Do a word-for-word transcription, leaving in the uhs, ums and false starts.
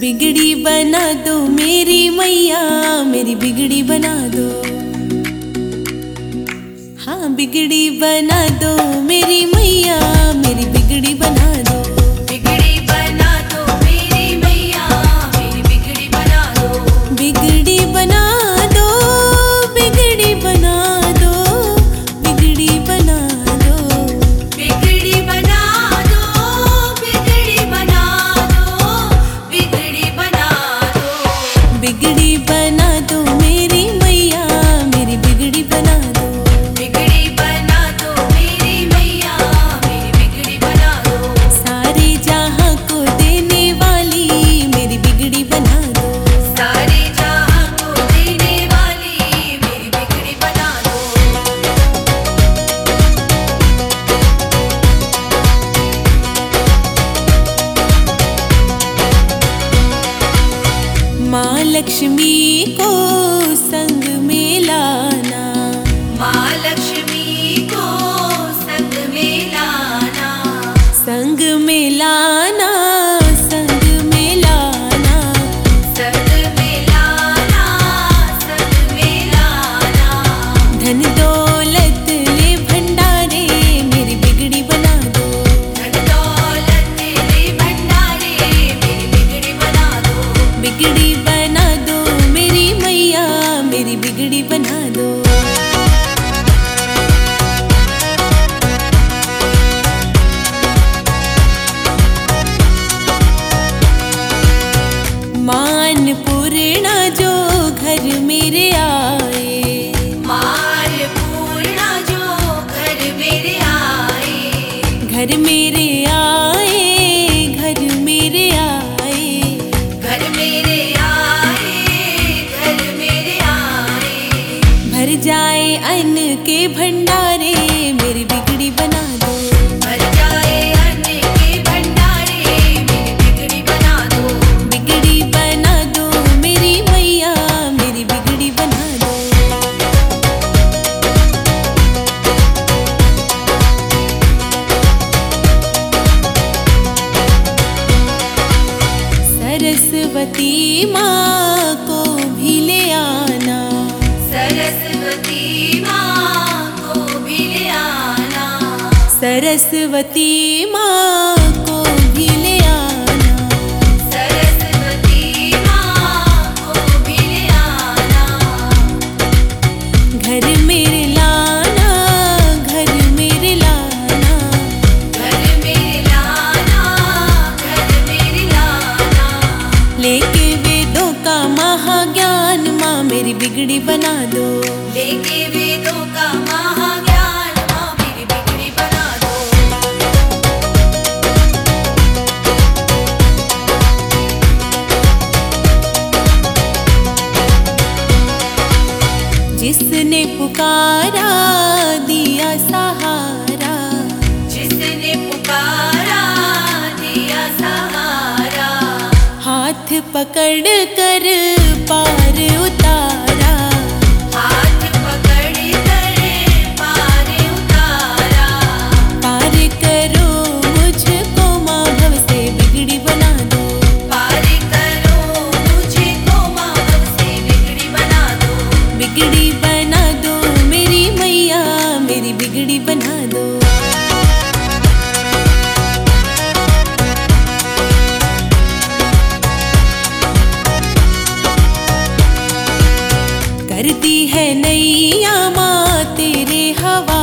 बिगड़ी बना दो मेरी मैया, मेरी बिगड़ी बना दो। हाँ बिगड़ी बना दो मेरी मैया, मेरी बिगड़ी बना दो। बिगड़ी बना दो मेरी मैया, मेरी बिगड़ी बना दो। बिगड़ी बना दो, बिगड़ी बना दो, बिगड़ी बना दो। बिगड़ी बना दो, बिगड़ी बना दो, बिगड़ी बना दो। बिगड़ी बना दो मेरी मैया, मेरी बिगड़ी बना दो। बिगड़ी बना दो मेरी मैया, मेरी बिगड़ी बना दो। सारे जहां को देने वाली मेरी बिगड़ी बना दो। सारे जहां को देने वाली मेरी बिगड़ी बना दो। माँ लक्ष्मी को संग में लाना, माँ लक्ष्मी को संग में लाना। संग में लाना, संग में लाना। संग में लाना, संग में लाना। धन दौलत ले भंडारे मेरी बिगड़ी बना दो। धन दौलत ले भंडारे मेरी बिगड़ी बना दो। बिगड़ी बना दो मेरी मैया, मेरी बिगड़ी बना दो। मान पूर्णा जो घर मेरे आए, मान पूर्णा जो घर मेरे आए। घर मेरे आए, घर मेरे आए। घर मेरे आए, घर मेरे आए। भर जाए अन्न के भंडारे मेरी बिगड़ी बना दो। भर जाए अन्न के भंडारे मेरी बिगड़ी बना दो। बिगड़ी बना दो मेरी मैया, मेरी बिगड़ी बना दो। सरस्वती माँ को भी ले आना, सरस्वती माँ को भी ले आना। सरस्वती माँ को भी ले आना। सरस्वती माँ को भी ले आना। घर मेरे लाना, घर मेरे लाना। घर मेरे लाना, घर मेरे लाना। लेके वेदों का महाज्ञान माँ मेरी बिगड़ी बना दो। लेके वेदों का महाज्ञान माँ मेरी बिगड़ी बना दो। जिसने पुकारा दिया सहारा, जिसने पुकारा दिया सहारा। हाथ पकड़ कर पार उतारा। हाथ पकड़ कर पार उतारा। पार करो मुझको माँ भव से बिगड़ी बना दो। पार करो मुझको माँ भव से बिगड़ी बना दो। बिगड़ी बना दो मेरी मैया, मेरी बिगड़ी बना दो। करती है नैया माँ तेरे हवा